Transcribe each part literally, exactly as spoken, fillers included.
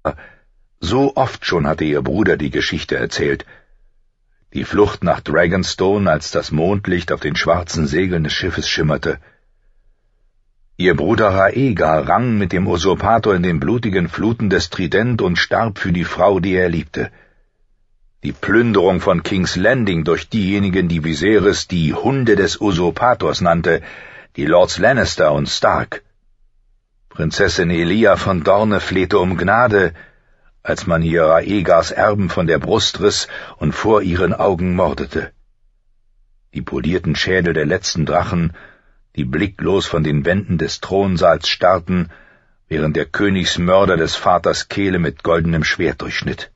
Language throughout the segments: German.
So oft schon hatte ihr Bruder die Geschichte erzählt. Die Flucht nach Dragonstone, als das Mondlicht auf den schwarzen Segeln des Schiffes schimmerte. Ihr Bruder Rhaegar rang mit dem Usurpator in den blutigen Fluten des Trident und starb für die Frau, die er liebte. Die Plünderung von King's Landing durch diejenigen, die Viserys die Hunde des Usurpators nannte, die Lords Lannister und Stark. Prinzessin Elia von Dorne flehte um Gnade, als man ihr Rhaegars Erben von der Brust riss und vor ihren Augen mordete. Die polierten Schädel der letzten Drachen, die blicklos von den Wänden des Thronsaals starrten, während der Königsmörder des Vaters Kehle mit goldenem Schwert durchschnitt.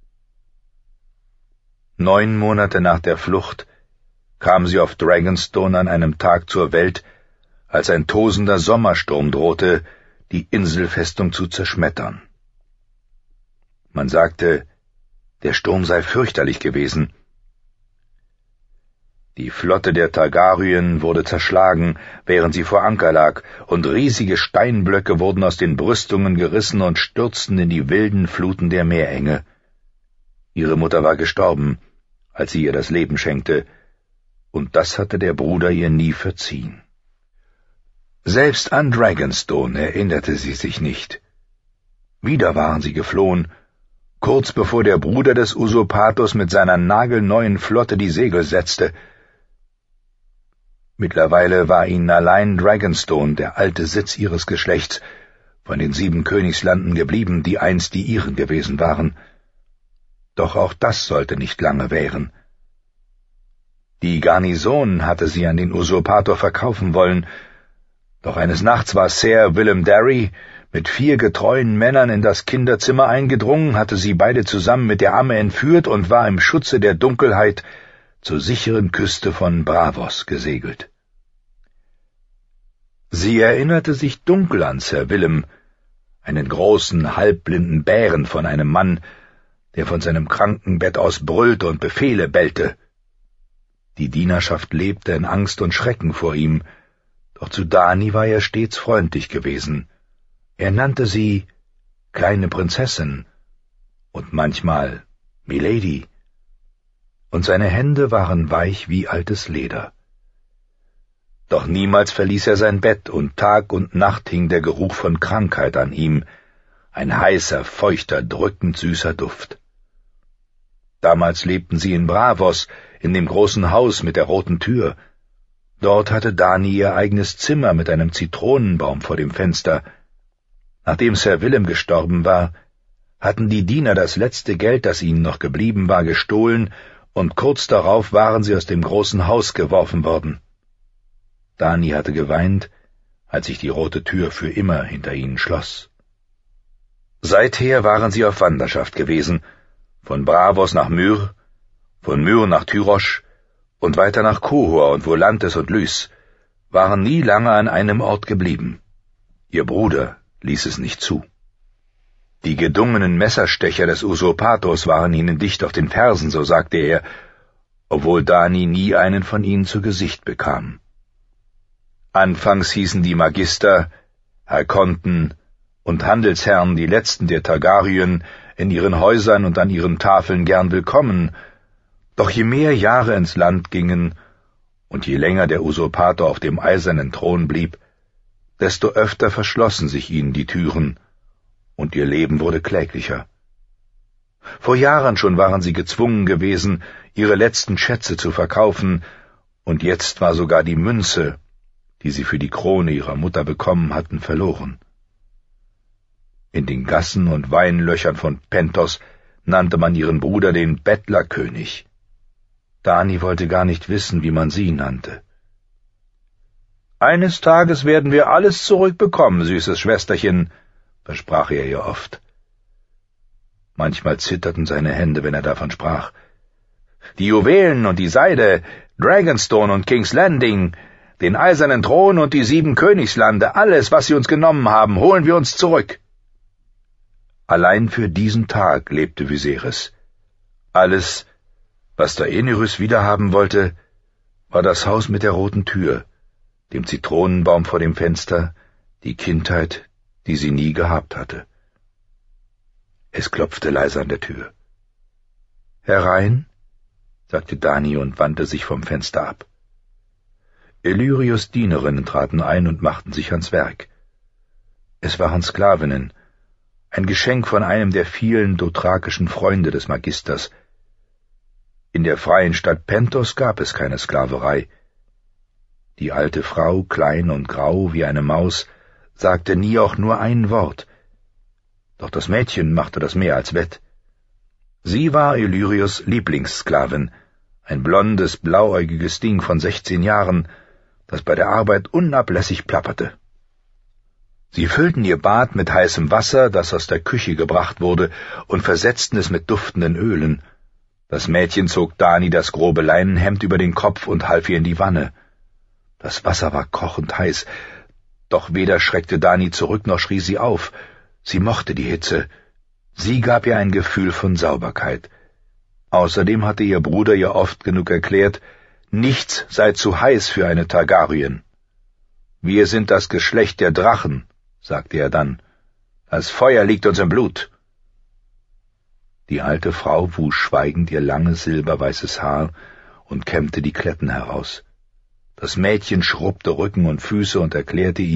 Neun Monate nach der Flucht kam sie auf Dragonstone an einem Tag zur Welt, als ein tosender Sommersturm drohte, die Inselfestung zu zerschmettern. Man sagte, der Sturm sei fürchterlich gewesen. Die Flotte der Targaryen wurde zerschlagen, während sie vor Anker lag, und riesige Steinblöcke wurden aus den Brüstungen gerissen und stürzten in die wilden Fluten der Meerenge. Ihre Mutter war gestorben, als sie ihr das Leben schenkte, und das hatte der Bruder ihr nie verziehen. Selbst an Dragonstone erinnerte sie sich nicht. Wieder waren sie geflohen, kurz bevor der Bruder des Usurpators mit seiner nagelneuen Flotte die Segel setzte. Mittlerweile war ihnen allein Dragonstone, der alte Sitz ihres Geschlechts, von den sieben Königslanden geblieben, die einst die ihren gewesen waren. Doch auch das sollte nicht lange währen. Die Garnison hatte sie an den Usurpator verkaufen wollen, doch eines Nachts war Sir Willem Darry mit vier getreuen Männern in das Kinderzimmer eingedrungen, hatte sie beide zusammen mit der Amme entführt und war im Schutze der Dunkelheit zur sicheren Küste von Braavos gesegelt. Sie erinnerte sich dunkel an Sir Willem, einen großen, halbblinden Bären von einem Mann, der von seinem Krankenbett aus brüllte und Befehle bellte. Die Dienerschaft lebte in Angst und Schrecken vor ihm, doch zu Dany war er stets freundlich gewesen. Er nannte sie kleine Prinzessin und manchmal Milady, und seine Hände waren weich wie altes Leder. Doch niemals verließ er sein Bett, und Tag und Nacht hing der Geruch von Krankheit an ihm, ein heißer, feuchter, drückend süßer Duft. Damals lebten sie in Braavos, in dem großen Haus mit der roten Tür. Dort hatte Dany ihr eigenes Zimmer mit einem Zitronenbaum vor dem Fenster. Nachdem Sir Willem gestorben war, hatten die Diener das letzte Geld, das ihnen noch geblieben war, gestohlen, und kurz darauf waren sie aus dem großen Haus geworfen worden. Dany hatte geweint, als sich die rote Tür für immer hinter ihnen schloss. Seither waren sie auf Wanderschaft gewesen, von Braavos nach Myr, von Myr nach Tyrosh und weiter nach Qohor und Volantis und Lys, waren nie lange an einem Ort geblieben. Ihr Bruder ließ es nicht zu. Die gedungenen Messerstecher des Usurpators waren ihnen dicht auf den Fersen, so sagte er, obwohl Dany nie einen von ihnen zu Gesicht bekam. Anfangs hießen die Magister, Arkonten und Handelsherren, die letzten der Targaryen, in ihren Häusern und an ihren Tafeln gern willkommen, doch je mehr Jahre ins Land gingen und je länger der Usurpator auf dem eisernen Thron blieb, desto öfter verschlossen sich ihnen die Türen, und ihr Leben wurde kläglicher. Vor Jahren schon waren sie gezwungen gewesen, ihre letzten Schätze zu verkaufen, und jetzt war sogar die Münze, die sie für die Krone ihrer Mutter bekommen hatten, verloren. In den Gassen und Weinlöchern von Pentos nannte man ihren Bruder den Bettlerkönig. Dany wollte gar nicht wissen, wie man sie nannte. »Eines Tages werden wir alles zurückbekommen, süßes Schwesterchen«, versprach er ihr oft. Manchmal zitterten seine Hände, wenn er davon sprach. »Die Juwelen und die Seide, Dragonstone und King's Landing, den eisernen Thron und die sieben Königslande, alles, was sie uns genommen haben, holen wir uns zurück.« Allein für diesen Tag lebte Viserys. Alles, was Daenerys wiederhaben wollte, war das Haus mit der roten Tür, dem Zitronenbaum vor dem Fenster, die Kindheit, die sie nie gehabt hatte. Es klopfte leise an der Tür. »Herein«, sagte Dani und wandte sich vom Fenster ab. Illyrios Dienerinnen traten ein und machten sich ans Werk. Es waren Sklavinnen, ein Geschenk von einem der vielen dothrakischen Freunde des Magisters. In der freien Stadt Pentos gab es keine Sklaverei. Die alte Frau, klein und grau wie eine Maus, sagte nie auch nur ein Wort. Doch das Mädchen machte das mehr als wett. Sie war Illyrios Lieblingssklavin, ein blondes, blauäugiges Ding von sechzehn Jahren, das bei der Arbeit unablässig plapperte. Sie füllten ihr Bad mit heißem Wasser, das aus der Küche gebracht wurde, und versetzten es mit duftenden Ölen. Das Mädchen zog Dani das grobe Leinenhemd über den Kopf und half ihr in die Wanne. Das Wasser war kochend heiß, doch weder schreckte Dani zurück, noch schrie sie auf. Sie mochte die Hitze. Sie gab ihr ein Gefühl von Sauberkeit. Außerdem hatte ihr Bruder ihr oft genug erklärt, nichts sei zu heiß für eine Targaryen. »Wir sind das Geschlecht der Drachen«, sagte er dann. »Das Feuer liegt uns im Blut.« Die alte Frau wusch schweigend ihr langes silberweißes Haar und kämmte die Kletten heraus. Das Mädchen schrubbte Rücken und Füße und erklärte